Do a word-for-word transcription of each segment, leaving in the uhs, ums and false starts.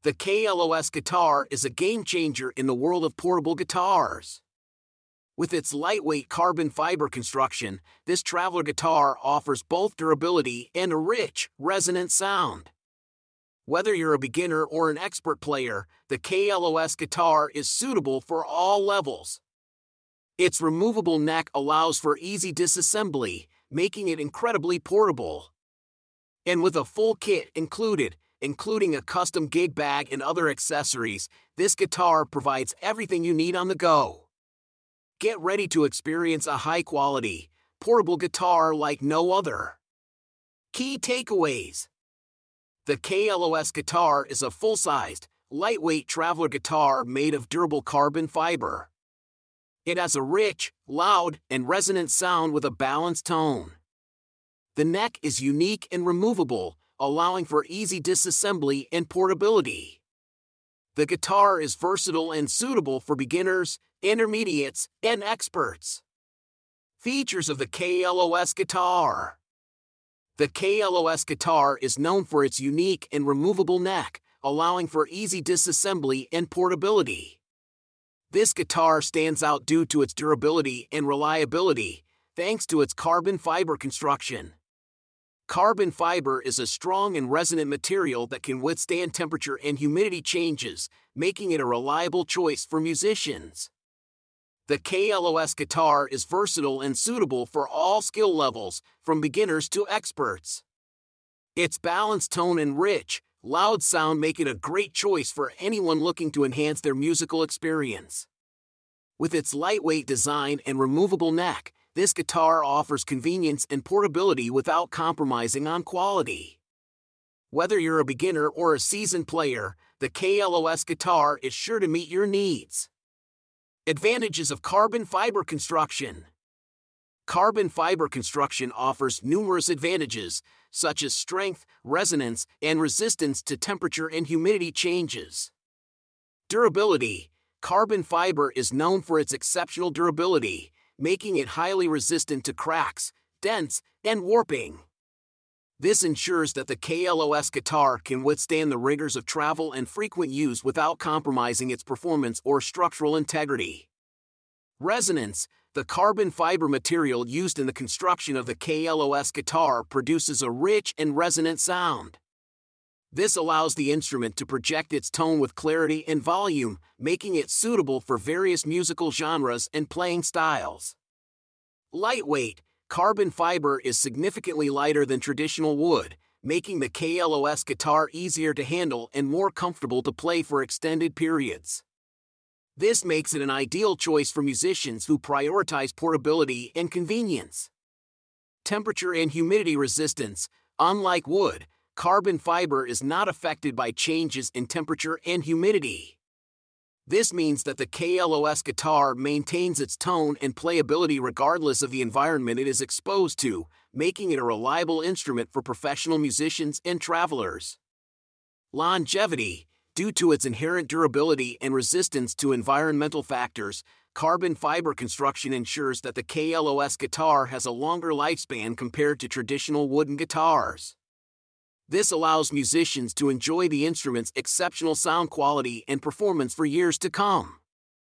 The K L O S guitar is a game-changer in the world of portable guitars. With its lightweight carbon fiber construction, this traveler guitar offers both durability and a rich, resonant sound. Whether you're a beginner or an expert player, the K L O S guitar is suitable for all levels. Its removable neck allows for easy disassembly, making it incredibly portable. And with a full kit included, including a custom gig bag and other accessories, this guitar provides everything you need on the go. Get ready to experience a high-quality, portable guitar like no other. Key takeaways. The K L O S guitar is a full-sized, lightweight traveler guitar made of durable carbon fiber. It has a rich, loud, and resonant sound with a balanced tone. The neck is unique and removable, allowing for easy disassembly and portability. The guitar is versatile and suitable for beginners, intermediates, and experts. Features of the K L O S guitar. The K L O S guitar is known for its unique and removable neck, allowing for easy disassembly and portability. This guitar stands out due to its durability and reliability, thanks to its carbon fiber construction. Carbon fiber is a strong and resonant material that can withstand temperature and humidity changes, making it a reliable choice for musicians. The K L O S guitar is versatile and suitable for all skill levels, from beginners to experts. Its balanced tone and rich, loud sound make it a great choice for anyone looking to enhance their musical experience. With its lightweight design and removable neck, this guitar offers convenience and portability without compromising on quality. Whether you're a beginner or a seasoned player, the K L O S guitar is sure to meet your needs. Advantages of carbon fiber construction. Carbon fiber construction offers numerous advantages, such as strength, resonance, and resistance to temperature and humidity changes. Durability. Carbon fiber is known for its exceptional durability, making it highly resistant to cracks, dents, and warping. This ensures that the K L O S guitar can withstand the rigors of travel and frequent use without compromising its performance or structural integrity. Resonance. The carbon fiber material used in the construction of the K L O S guitar produces a rich and resonant sound. This allows the instrument to project its tone with clarity and volume, making it suitable for various musical genres and playing styles. Lightweight. Carbon fiber is significantly lighter than traditional wood, making the K L O S guitar easier to handle and more comfortable to play for extended periods. This makes it an ideal choice for musicians who prioritize portability and convenience. Temperature and humidity resistance. Unlike wood, carbon fiber is not affected by changes in temperature and humidity. This means that the K L O S guitar maintains its tone and playability regardless of the environment it is exposed to, making it a reliable instrument for professional musicians and travelers. Longevity. Due to its inherent durability and resistance to environmental factors, carbon fiber construction ensures that the K L O S guitar has a longer lifespan compared to traditional wooden guitars. This allows musicians to enjoy the instrument's exceptional sound quality and performance for years to come.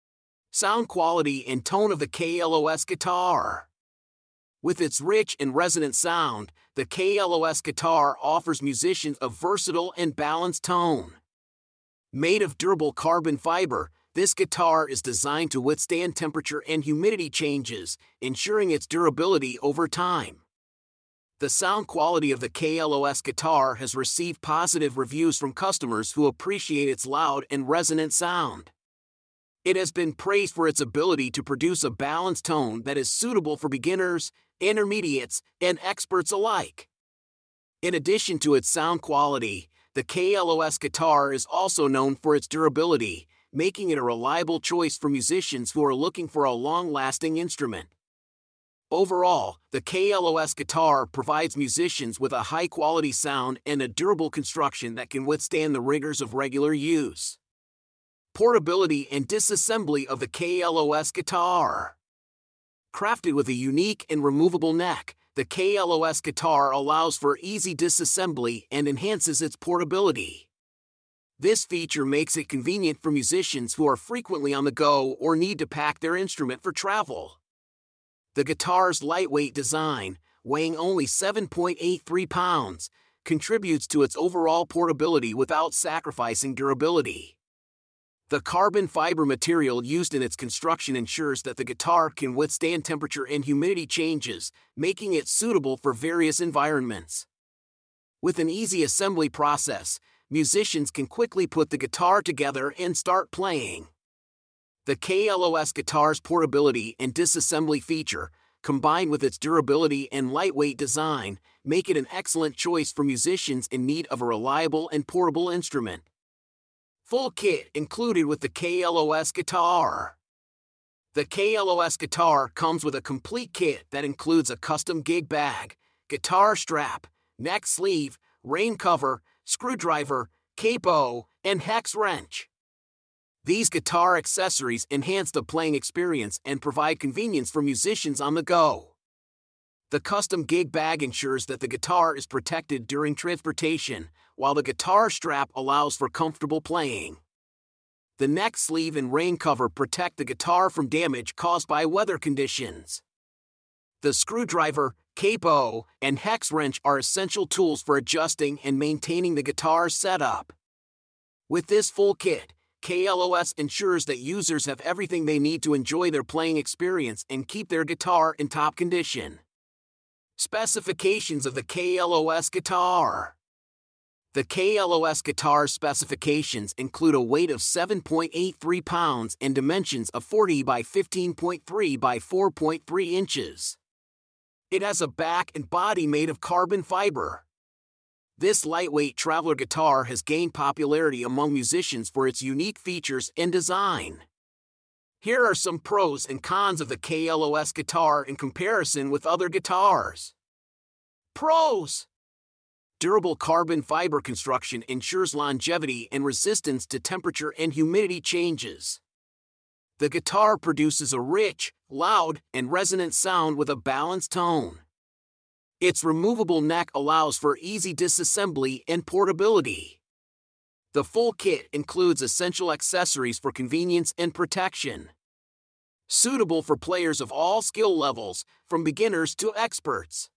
Sound quality and tone of the K L O S guitar. With its rich and resonant sound, the K L O S guitar offers musicians a versatile and balanced tone. Made of durable carbon fiber, this guitar is designed to withstand temperature and humidity changes, ensuring its durability over time. The sound quality of the K L O S guitar has received positive reviews from customers who appreciate its loud and resonant sound. It has been praised for its ability to produce a balanced tone that is suitable for beginners, intermediates, and experts alike. In addition to its sound quality, the K L O S guitar is also known for its durability, making it a reliable choice for musicians who are looking for a long-lasting instrument. Overall, the K L O S guitar provides musicians with a high-quality sound and a durable construction that can withstand the rigors of regular use. Portability and disassembly of the K L O S guitar. Crafted with a unique and removable neck, the K L O S guitar allows for easy disassembly and enhances its portability. This feature makes it convenient for musicians who are frequently on the go or need to pack their instrument for travel. The guitar's lightweight design, weighing only seven point eight three pounds, contributes to its overall portability without sacrificing durability. The carbon fiber material used in its construction ensures that the guitar can withstand temperature and humidity changes, making it suitable for various environments. With an easy assembly process, musicians can quickly put the guitar together and start playing. The K L O S guitar's portability and disassembly feature, combined with its durability and lightweight design, make it an excellent choice for musicians in need of a reliable and portable instrument. Full kit included with the K L O S guitar. The K L O S guitar comes with a complete kit that includes a custom gig bag, guitar strap, neck sleeve, rain cover, screwdriver, capo, and hex wrench. These guitar accessories enhance the playing experience and provide convenience for musicians on the go. The custom gig bag ensures that the guitar is protected during transportation, while the guitar strap allows for comfortable playing. The neck sleeve and rain cover protect the guitar from damage caused by weather conditions. The screwdriver, capo, and hex wrench are essential tools for adjusting and maintaining the guitar's setup. With this full kit, K L O S ensures that users have everything they need to enjoy their playing experience and keep their guitar in top condition. Specifications of the K L O S guitar. The K L O S guitar's specifications include a weight of seven point eight three pounds and dimensions of forty by fifteen point three by four point three inches. It has a back and body made of carbon fiber. This lightweight traveler guitar has gained popularity among musicians for its unique features and design. Here are some pros and cons of the K L O S guitar in comparison with other guitars. Pros: durable carbon fiber construction ensures longevity and resistance to temperature and humidity changes. The guitar produces a rich, loud, and resonant sound with a balanced tone. Its removable neck allows for easy disassembly and portability. The full kit includes essential accessories for convenience and protection. Suitable for players of all skill levels, from beginners to experts.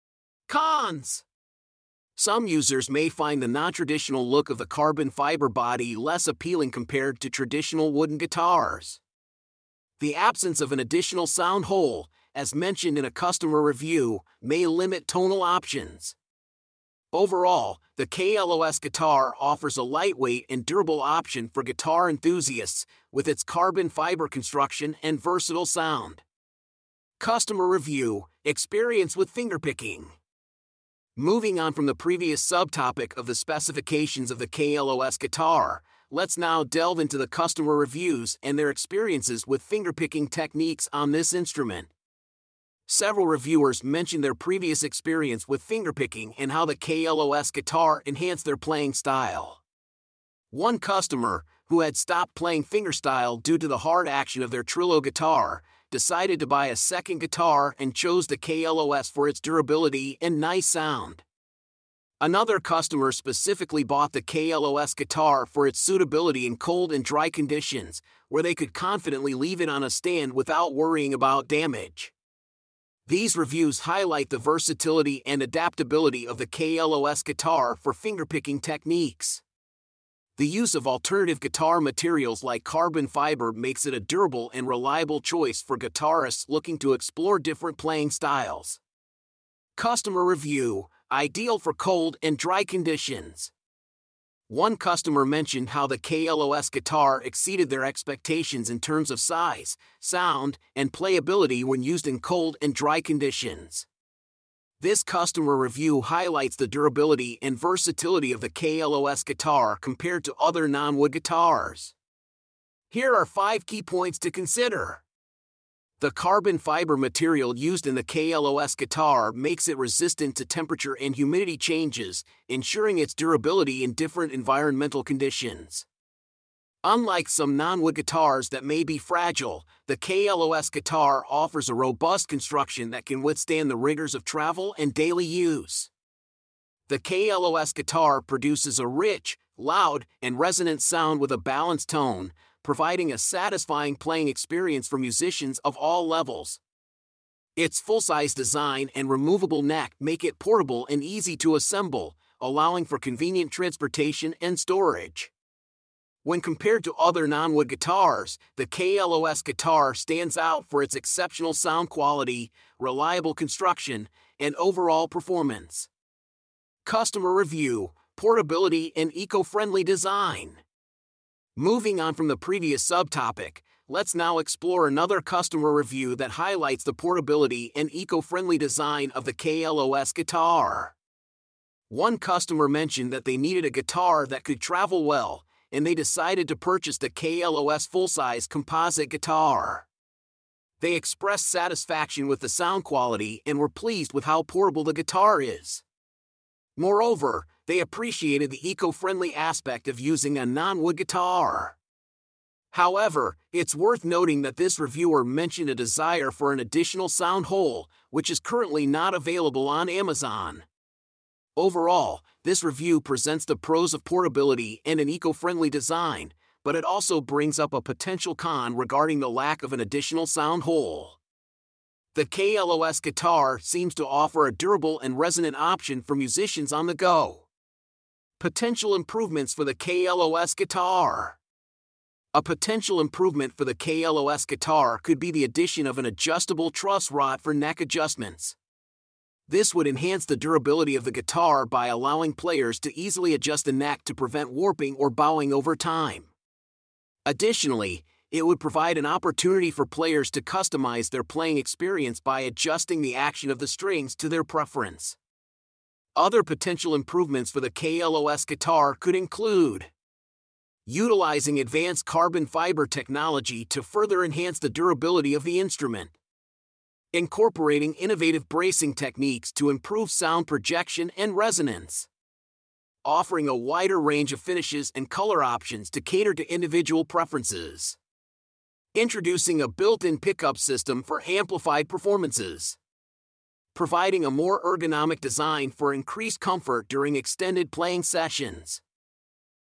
Cons: some users may find the non-traditional look of the carbon fiber body less appealing compared to traditional wooden guitars. The absence of an additional sound hole, as mentioned in a customer review, may limit tonal options. Overall, the K L O S guitar offers a lightweight and durable option for guitar enthusiasts, with its carbon fiber construction and versatile sound. Customer review: experience with fingerpicking. Moving on from the previous subtopic of the specifications of the K L O S guitar, let's now delve into the customer reviews and their experiences with fingerpicking techniques on this instrument. Several reviewers mentioned their previous experience with fingerpicking and how the K L O S guitar enhanced their playing style. One customer, who had stopped playing fingerstyle due to the hard action of their Trillo guitar, decided to buy a second guitar and chose the K L O S for its durability and nice sound. Another customer specifically bought the K L O S guitar for its suitability in cold and dry conditions, where they could confidently leave it on a stand without worrying about damage. These reviews highlight the versatility and adaptability of the K L O S guitar for fingerpicking techniques. The use of alternative guitar materials like carbon fiber makes it a durable and reliable choice for guitarists looking to explore different playing styles. Customer review: ideal for cold and dry conditions. One customer mentioned how the K L O S guitar exceeded their expectations in terms of size, sound, and playability when used in cold and dry conditions. This customer review highlights the durability and versatility of the K L O S guitar compared to other non-wood guitars. Here are five key points to consider. The carbon fiber material used in the K L O S guitar makes it resistant to temperature and humidity changes, ensuring its durability in different environmental conditions. Unlike some non-wood guitars that may be fragile, the K L O S guitar offers a robust construction that can withstand the rigors of travel and daily use. The K L O S guitar produces a rich, loud, and resonant sound with a balanced tone, providing a satisfying playing experience for musicians of all levels. Its full-size design and removable neck make it portable and easy to assemble, allowing for convenient transportation and storage. When compared to other non-wood guitars, the K L O S guitar stands out for its exceptional sound quality, reliable construction, and overall performance. Customer review, portability, and eco-friendly design. Moving on from the previous subtopic, let's now explore another customer review that highlights the portability and eco-friendly design of the K L O S guitar. One customer mentioned that they needed a guitar that could travel well, and they decided to purchase the K L O S full-size composite guitar. They expressed satisfaction with the sound quality and were pleased with how portable the guitar is. Moreover, they appreciated the eco-friendly aspect of using a non-wood guitar. However, it's worth noting that this reviewer mentioned a desire for an additional sound hole, which is currently not available on Amazon. Overall, this review presents the pros of portability and an eco-friendly design, but it also brings up a potential con regarding the lack of an additional sound hole. The K L O S guitar seems to offer a durable and resonant option for musicians on the go. Potential improvements for the K L O S guitar. A potential improvement for the K L O S guitar could be the addition of an adjustable truss rod for neck adjustments. This would enhance the durability of the guitar by allowing players to easily adjust the neck to prevent warping or bowing over time. Additionally, it would provide an opportunity for players to customize their playing experience by adjusting the action of the strings to their preference. Other potential improvements for the K L O S guitar could include utilizing advanced carbon fiber technology to further enhance the durability of the instrument, incorporating innovative bracing techniques to improve sound projection and resonance, offering a wider range of finishes and color options to cater to individual preferences, introducing a built-in pickup system for amplified performances, providing a more ergonomic design for increased comfort during extended playing sessions.